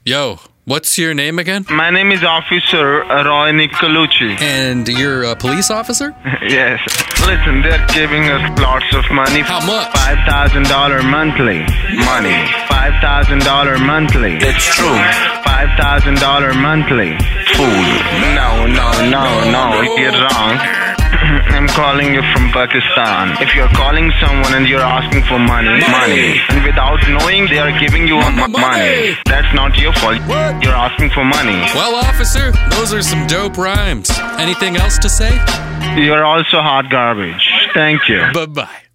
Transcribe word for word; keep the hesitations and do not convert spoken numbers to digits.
Yo, what's your name again? My name is Officer Roy Nicolucci. And you're a police officer? Yes. Listen, they're giving us lots of money. How much? five thousand dollars monthly. Money. five thousand dollars monthly. It's true. five thousand dollars monthly. Fool. No, no, no, no. You're wrong. I'm calling you from Pakistan. If you're calling someone and you're asking for money, money, and without knowing they are giving you m- money, that's not your fault. You're asking for money. Well, officer, those are some dope rhymes. Anything else to say? You're also hot garbage. Thank you. Bye-bye.